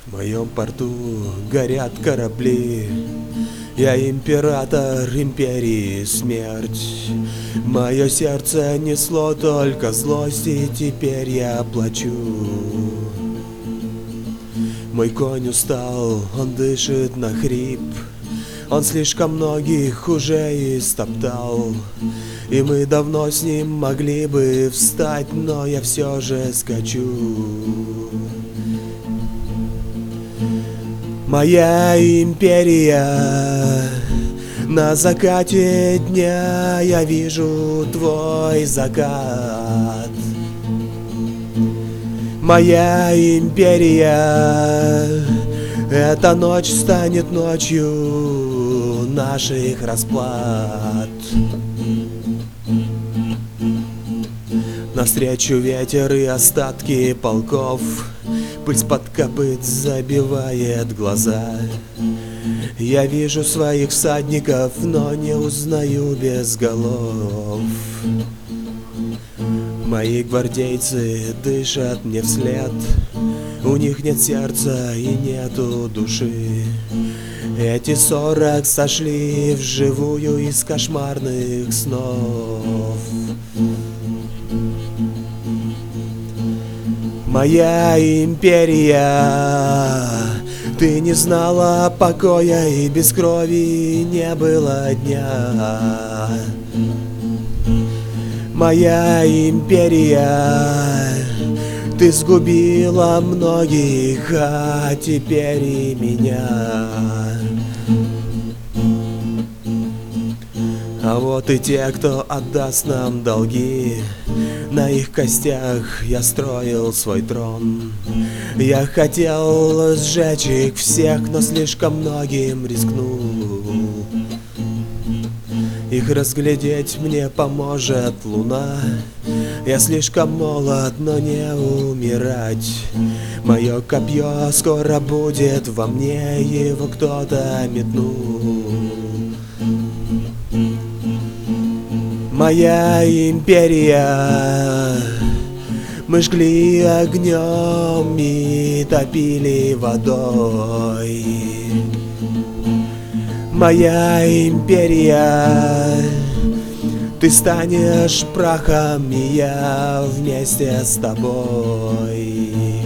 В моем порту горят корабли. Я император империи смерть. Мое сердце несло только злость, и теперь я плачу. Мой конь устал, он дышит на хрип. Он слишком многих уже истоптал, и мы давно с ним могли бы встать, но я все же скачу. Моя империя, на закате дня я вижу твой закат. Моя империя, эта ночь станет ночью наших расплат. Навстречу ветер и остатки полков, пыль под копыт забивает глаза. Я вижу своих всадников, но не узнаю без голов. Мои гвардейцы дышат мне вслед, у них нет сердца и нету души. Эти 40 сошли вживую из кошмарных снов. Моя империя, ты не знала покоя, и без крови не было дня. Моя империя, ты сгубила многих, а теперь и меня. А вот и те, кто отдаст нам долги, на их костях я строил свой трон. Я хотел сжечь их всех, но слишком многим рискнул. Их разглядеть мне поможет луна. Я слишком молод, но не умирать. Мое копье скоро будет во мне, его кто-то метнул. Моя империя, мы жгли огнем и топили водой. Моя империя, ты станешь прахом, и я вместе с тобой.